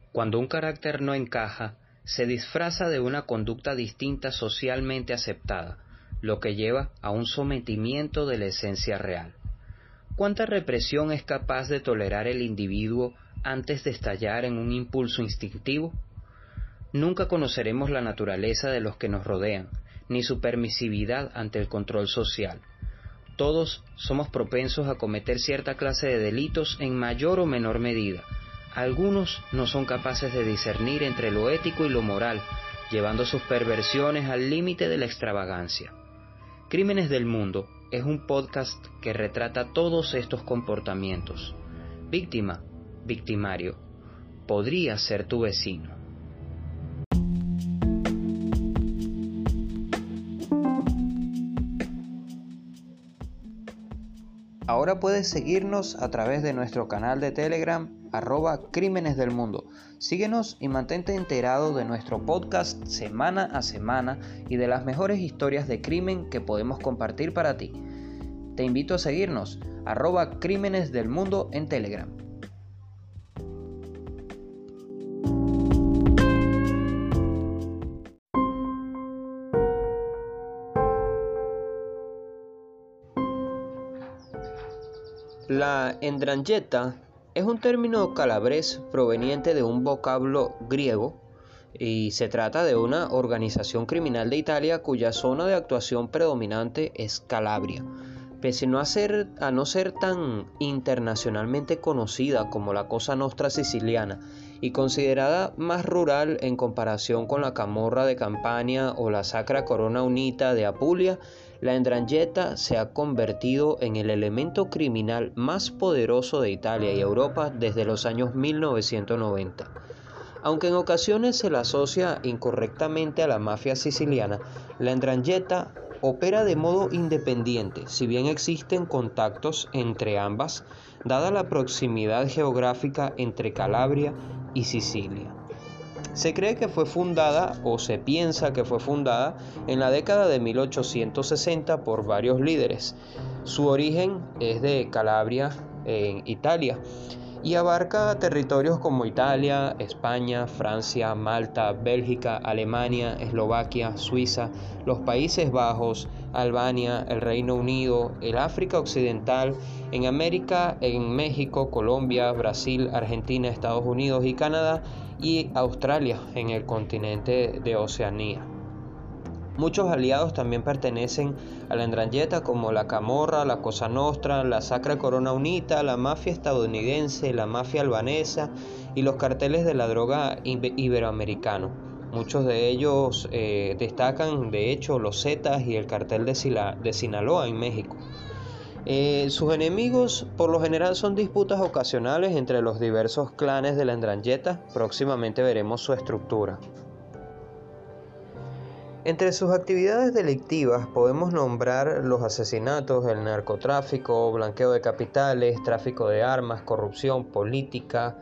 Cuando un carácter no encaja, se disfraza de una conducta distinta socialmente aceptada, lo que lleva a un sometimiento de la esencia real. ¿Cuánta represión es capaz de tolerar el individuo antes de estallar en un impulso instintivo? Nunca conoceremos la naturaleza de los que nos rodean, ni su permisividad ante el control social. Todos somos propensos a cometer cierta clase de delitos en mayor o menor medida. Algunos no son capaces de discernir entre lo ético y lo moral, llevando sus perversiones al límite de la extravagancia. Crímenes del Mundo es un podcast que retrata todos estos comportamientos. Víctima, victimario, podría ser tu vecino. Ahora puedes seguirnos a través de nuestro canal de Telegram, @Crímenes del Mundo. Síguenos y mantente enterado de nuestro podcast semana a semana y de las mejores historias de crimen que podemos compartir para ti. Te invito a seguirnos, @Crímenes del Mundo en Telegram. La 'ndrangheta es un término calabrés proveniente de un vocablo griego y se trata de una organización criminal de Italia cuya zona de actuación predominante es Calabria. Pese a no ser tan internacionalmente conocida como la Cosa Nostra siciliana y considerada más rural en comparación con la Camorra de Campania o la Sacra Corona Unita de Apulia, la 'ndrangheta se ha convertido en el elemento criminal más poderoso de Italia y Europa desde los años 1990. Aunque en ocasiones se la asocia incorrectamente a la mafia siciliana, la 'ndrangheta opera de modo independiente, si bien existen contactos entre ambas, dada la proximidad geográfica entre Calabria y Sicilia. Se cree que fue fundada, o se piensa que fue fundada, en la década de 1860 por varios líderes. Su origen es de Calabria, en Italia, y abarca territorios como Italia, España, Francia, Malta, Bélgica, Alemania, Eslovaquia, Suiza, los Países Bajos, Albania, el Reino Unido, el África Occidental, en América, en México, Colombia, Brasil, Argentina, Estados Unidos y Canadá, y Australia, en el continente de Oceanía. Muchos aliados también pertenecen a la 'ndrangheta como la Camorra, la Cosa Nostra, la Sacra Corona Unita, la mafia estadounidense, la mafia albanesa y los carteles de la droga iberoamericano. Muchos de ellos destacan, de hecho, los Zetas y el cartel de Sinaloa en México. Sus enemigos por lo general son disputas ocasionales entre los diversos clanes de la 'ndrangheta. Próximamente veremos su estructura. Entre sus actividades delictivas podemos nombrar los asesinatos, el narcotráfico, blanqueo de capitales, tráfico de armas, corrupción política,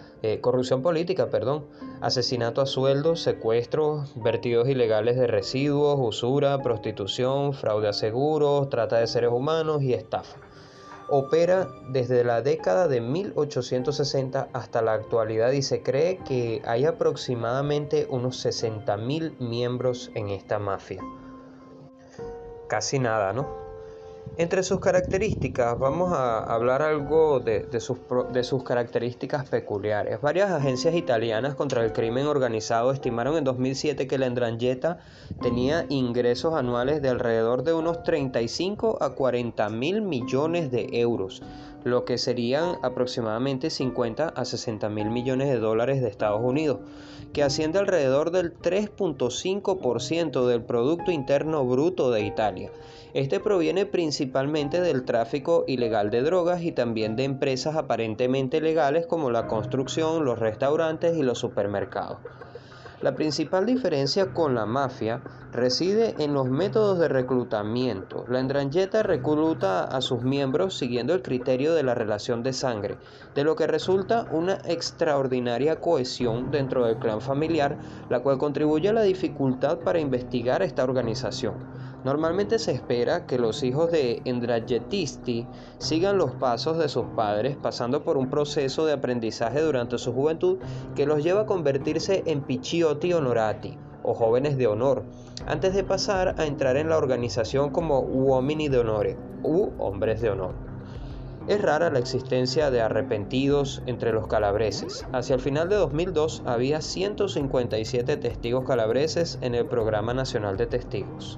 asesinato a sueldo, secuestros, vertidos ilegales de residuos, usura, prostitución, fraude a seguros, trata de seres humanos y estafa. Opera desde la década de 1860 hasta la actualidad y se cree que hay aproximadamente unos 60.000 miembros en esta mafia. Casi nada, ¿no? Entre sus características, vamos a hablar algo de sus características peculiares. Varias agencias italianas contra el crimen organizado estimaron en 2007 que la 'ndrangheta tenía ingresos anuales de alrededor de unos 35 a 40.000 millones de euros, lo que serían aproximadamente 50 a 60.000 millones de dólares de Estados Unidos, que asciende alrededor del 3.5% del Producto Interno Bruto de Italia. Este proviene principalmente del tráfico ilegal de drogas y también de empresas aparentemente legales como la construcción, los restaurantes y los supermercados. La principal diferencia con la mafia reside en los métodos de reclutamiento. La 'ndrangheta recluta a sus miembros siguiendo el criterio de la relación de sangre, de lo que resulta una extraordinaria cohesión dentro del clan familiar, la cual contribuye a la dificultad para investigar esta organización. Normalmente se espera que los hijos de Ndrangetisti sigan los pasos de sus padres, pasando por un proceso de aprendizaje durante su juventud que los lleva a convertirse en Picciotti Onorati, o jóvenes de honor, antes de pasar a entrar en la organización como Uomini d'Onore, u hombres de honor. Es rara la existencia de arrepentidos entre los calabreses. Hacia el final de 2002 había 157 testigos calabreses en el Programa Nacional de Testigos.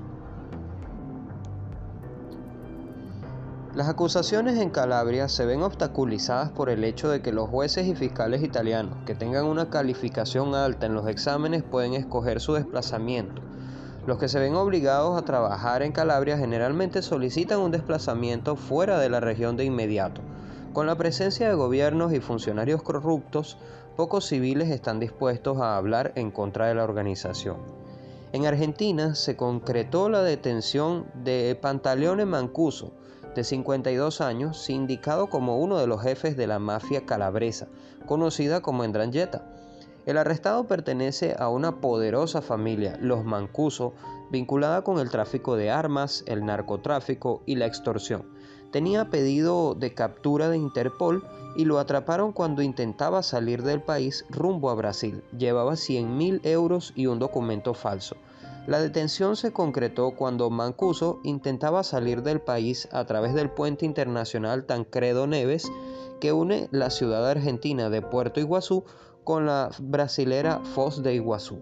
Las acusaciones en Calabria se ven obstaculizadas por el hecho de que los jueces y fiscales italianos que tengan una calificación alta en los exámenes pueden escoger su desplazamiento. Los que se ven obligados a trabajar en Calabria generalmente solicitan un desplazamiento fuera de la región de inmediato. Con la presencia de gobiernos y funcionarios corruptos, pocos civiles están dispuestos a hablar en contra de la organización. En Argentina se concretó la detención de Pantaleone Mancuso, de 52 años, sindicado como uno de los jefes de la mafia calabresa, conocida como 'Ndrangheta. El arrestado pertenece a una poderosa familia, los Mancuso, vinculada con el tráfico de armas, el narcotráfico y la extorsión. Tenía pedido de captura de Interpol y lo atraparon cuando intentaba salir del país rumbo a Brasil. Llevaba 100.000 euros y un documento falso. La detención se concretó cuando Mancuso intentaba salir del país a través del puente internacional Tancredo Neves, que une la ciudad argentina de Puerto Iguazú con la brasilera Foz de Iguazú.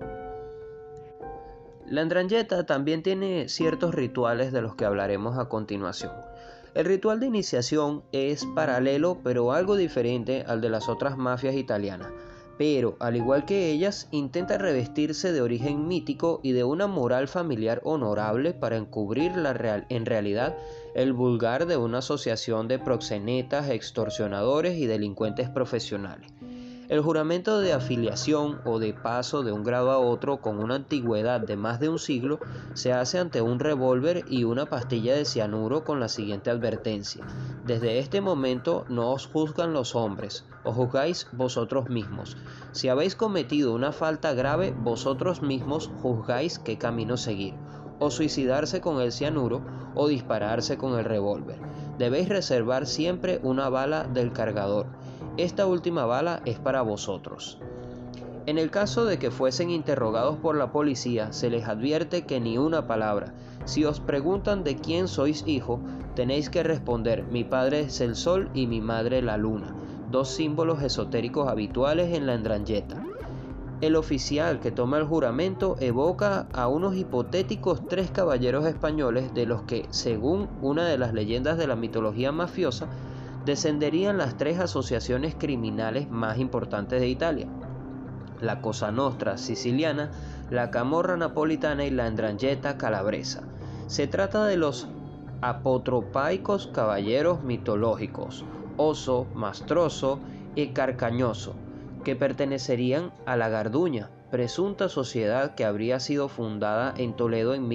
La 'Ndrangheta también tiene ciertos rituales de los que hablaremos a continuación. El ritual de iniciación es paralelo pero algo diferente al de las otras mafias italianas, pero al igual que ellas intenta revestirse de origen mítico y de una moral familiar honorable para encubrir en realidad el vulgar de una asociación de proxenetas, extorsionadores y delincuentes profesionales. El juramento de afiliación o de paso de un grado a otro con una antigüedad de más de un siglo se hace ante un revólver y una pastilla de cianuro con la siguiente advertencia: desde este momento no os juzgan los hombres, os juzgáis vosotros mismos. Si habéis cometido una falta grave, vosotros mismos juzgáis qué camino seguir, o suicidarse con el cianuro o dispararse con el revólver. Debéis reservar siempre una bala del cargador. Esta última bala es para vosotros. En el caso de que fuesen interrogados por la policía, se les advierte que ni una palabra. Si os preguntan de quién sois hijo, tenéis que responder: mi padre es el sol y mi madre la luna, dos símbolos esotéricos habituales en la 'Ndrangheta. El oficial que toma el juramento evoca a unos hipotéticos 3 caballeros españoles de los que, según una de las leyendas de la mitología mafiosa, descenderían las 3 asociaciones criminales más importantes de Italia: la Cosa Nostra siciliana, la Camorra napolitana y la 'Ndrangheta calabresa. Se trata de los apotropaicos caballeros mitológicos, Oso, Mastroso y Carcañoso, que pertenecerían a la Garduña, presunta sociedad que habría sido fundada en Toledo en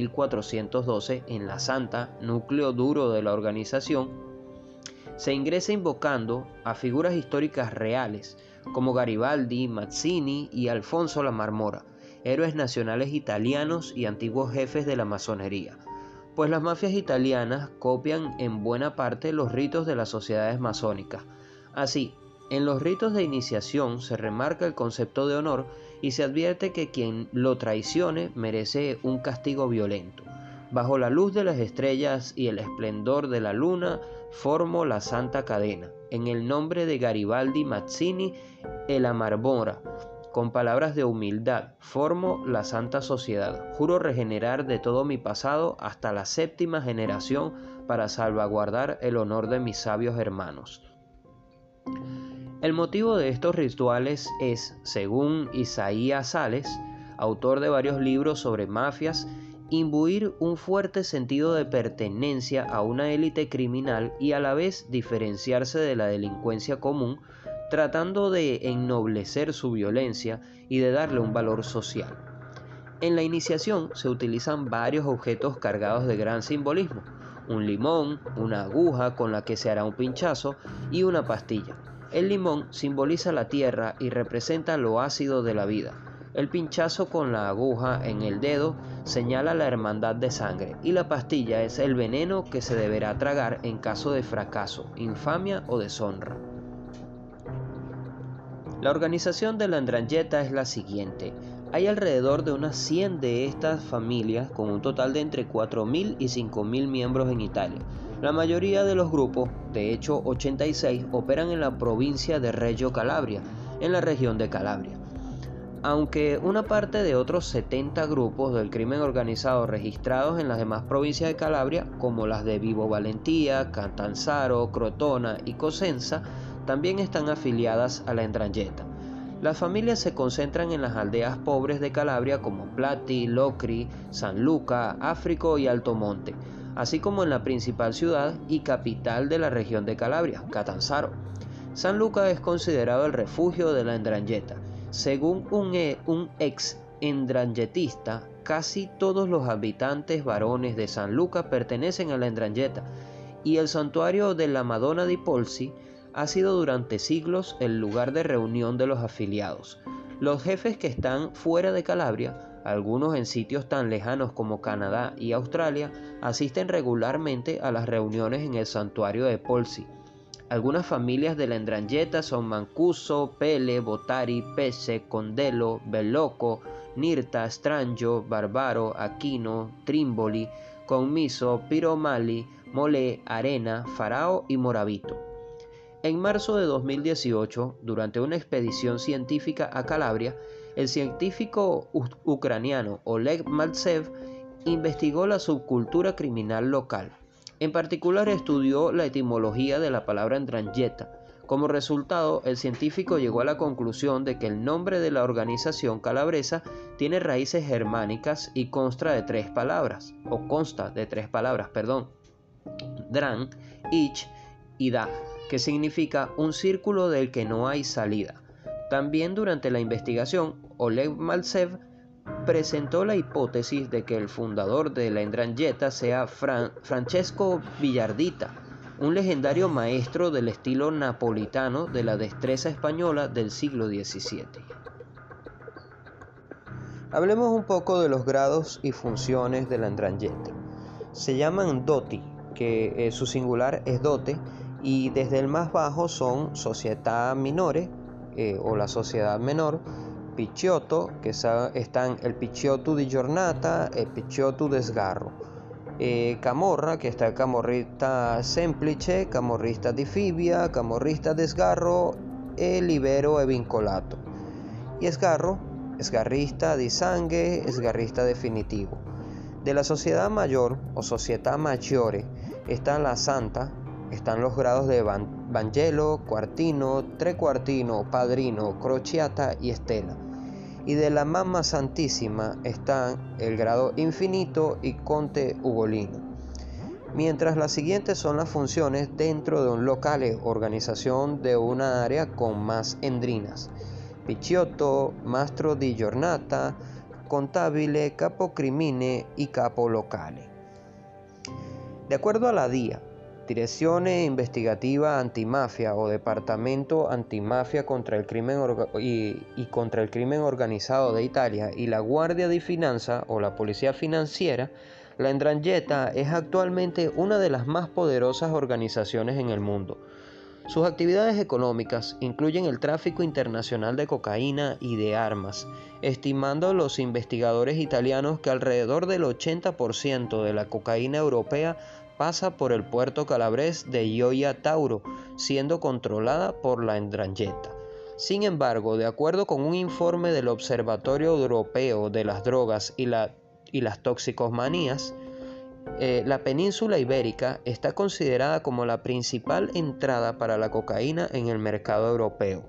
1412 en la Santa, núcleo duro de la organización. Se ingresa invocando a figuras históricas reales como Garibaldi, Mazzini y Alfonso la Marmora, héroes nacionales italianos y antiguos jefes de la masonería, pues las mafias italianas copian en buena parte los ritos de las sociedades masónicas. Así, en los ritos de iniciación se remarca el concepto de honor y se advierte que quien lo traicione merece un castigo violento. Bajo la luz de las estrellas y el esplendor de la luna, formo la santa cadena. En el nombre de Garibaldi, Mazzini e la Marmora, con palabras de humildad, formo la santa sociedad. Juro regenerar de todo mi pasado hasta la 7ª generación para salvaguardar el honor de mis sabios hermanos. El motivo de estos rituales es, según Isaías Sales, autor de varios libros sobre mafias, imbuir un fuerte sentido de pertenencia a una élite criminal y a la vez diferenciarse de la delincuencia común, tratando de ennoblecer su violencia y de darle un valor social. En la iniciación se utilizan varios objetos cargados de gran simbolismo: un limón, una aguja con la que se hará un pinchazo y una pastilla. El limón simboliza la tierra y representa lo ácido de la vida. El pinchazo con la aguja en el dedo señala la hermandad de sangre y la pastilla es el veneno que se deberá tragar en caso de fracaso, infamia o deshonra. La organización de la 'Ndrangheta es la siguiente. Hay alrededor de unas 100 de estas familias con un total de entre 4.000 y 5.000 miembros en Italia. La mayoría de los grupos, de hecho 86, operan en la provincia de Reggio Calabria, en la región de Calabria. Aunque una parte de otros 70 grupos del crimen organizado registrados en las demás provincias de Calabria, como las de Vibo Valentia, Catanzaro, Crotona y Cosenza, también están afiliadas a la 'Ndrangheta. Las familias se concentran en las aldeas pobres de Calabria como Plati, Locri, San Luca, Africo y Altomonte, así como en la principal ciudad y capital de la región de Calabria, Catanzaro. San Luca es considerado el refugio de la 'Ndrangheta. Según un ex endranghetista, casi todos los habitantes varones de San Luca pertenecen a la 'Ndrangheta y el santuario de la Madonna di Polsi ha sido durante siglos el lugar de reunión de los afiliados. Los jefes que están fuera de Calabria, algunos en sitios tan lejanos como Canadá y Australia, asisten regularmente a las reuniones en el santuario de Polsi. Algunas familias de la 'Ndrangheta son Mancuso, Pele, Botari, Pesce, Condelo, Bellocco, Nirta, Strangio, Barbaro, Aquino, Trimboli, Commisso, Piromali, Molé, Arena, Farao y Moravito. En marzo de 2018, durante una expedición científica a Calabria, el científico ucraniano Oleg Maltsev investigó la subcultura criminal local. En particular estudió la etimología de la palabra 'Ndrangheta. Como resultado, el científico llegó a la conclusión de que el nombre de la organización calabresa tiene raíces germánicas y consta de tres palabras, Dran, Ich y Da, que significa un círculo del que no hay salida. También durante la investigación, Oleg Maltsev presentó la hipótesis de que el fundador de la 'Ndrangheta sea Francesco Villardita, un legendario maestro del estilo napolitano de la destreza española del siglo XVII. Hablemos un poco de los grados y funciones de la 'Ndrangheta. Se llaman doti, que su singular es dote, y desde el más bajo son società minore o la sociedad menor, Picciotto, que están el Picciotto di giornata, el Picciotto de sgarro, Camorra, que está el camorrista semplice, camorrista di fibbia, camorrista de sgarro, libero e vincolato, y sgarro, sgarrista di sangue, sgarrista definitivo. De la sociedad mayor o società maggiore está la santa, están los grados de Vangelo, Quartino, Trequartino, Padrino, Crociata y Estela. Y de la Mamma Santissima están el grado Infinito y Conte Ugolino. Mientras las siguientes son las funciones dentro de un locale, organización de una área con más endrinas: Picciotto, Mastro di Giornata, Contabile, Capo Crimine y Capo Locale. De acuerdo a la DIA, Direzione Investigativa Antimafia o Departamento Antimafia contra el Crimen contra el Crimen Organizado de Italia y la Guardia di Finanza o la Policía Financiera, la 'Ndrangheta es actualmente una de las más poderosas organizaciones en el mundo. Sus actividades económicas incluyen el tráfico internacional de cocaína y de armas, estimando los investigadores italianos que alrededor del 80% de la cocaína europea pasa por el puerto calabrés de Gioia Tauro, siendo controlada por la 'Ndrangheta. Sin embargo, de acuerdo con un informe del Observatorio Europeo de las Drogas y las Toxicomanías, la península ibérica está considerada como la principal entrada para la cocaína en el mercado europeo.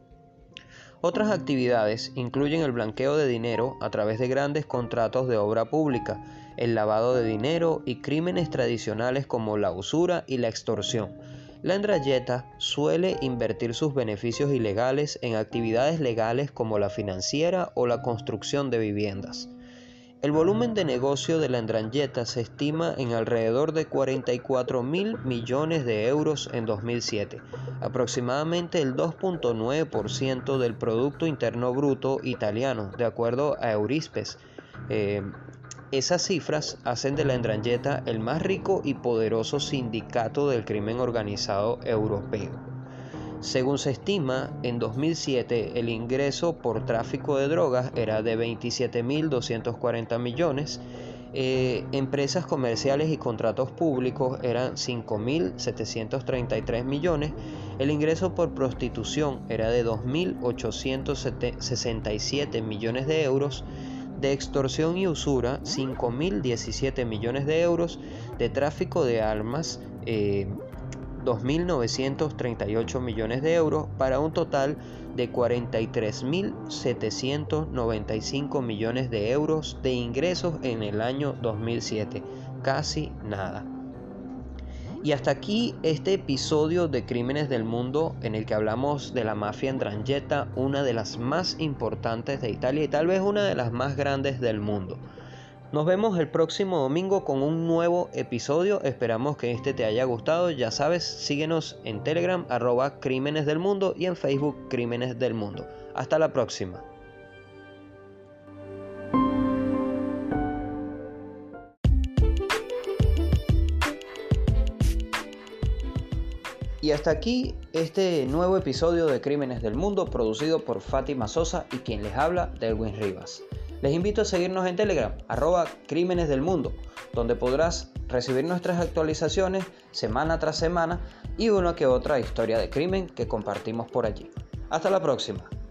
Otras actividades incluyen el blanqueo de dinero a través de grandes contratos de obra pública, el lavado de dinero y crímenes tradicionales como la usura y la extorsión. La 'Ndrangheta suele invertir sus beneficios ilegales en actividades legales como la financiera o la construcción de viviendas. El volumen de negocio de la 'Ndrangheta se estima en alrededor de 44.000 millones de euros en 2007, aproximadamente el 2.9% del Producto Interno Bruto italiano, de acuerdo a Eurispes. Esas cifras hacen de la 'Ndrangheta el más rico y poderoso sindicato del crimen organizado europeo. Según se estima, en 2007 el ingreso por tráfico de drogas era de 27.240 millones, empresas comerciales y contratos públicos eran 5.733 millones, el ingreso por prostitución era de 2.867 millones de euros, de extorsión y usura 5.017 millones de euros, de tráfico de armas 2.938 millones de euros, para un total de 43.795 millones de euros de ingresos en el año 2007. Casi nada. Y hasta aquí este episodio de Crímenes del Mundo, en el que hablamos de la mafia 'Ndrangheta, una de las más importantes de Italia y tal vez una de las más grandes del mundo. Nos vemos el próximo domingo con un nuevo episodio. Esperamos que este te haya gustado. Ya sabes, síguenos en Telegram @Crímenes del Mundo y en Facebook Crímenes del Mundo. Hasta la próxima. Y hasta aquí este nuevo episodio de Crímenes del Mundo, producido por Fátima Sosa y quien les habla, Delwin Rivas. Les invito a seguirnos en Telegram, @Crímenes del Mundo, donde podrás recibir nuestras actualizaciones semana tras semana y una que otra historia de crimen que compartimos por allí. Hasta la próxima.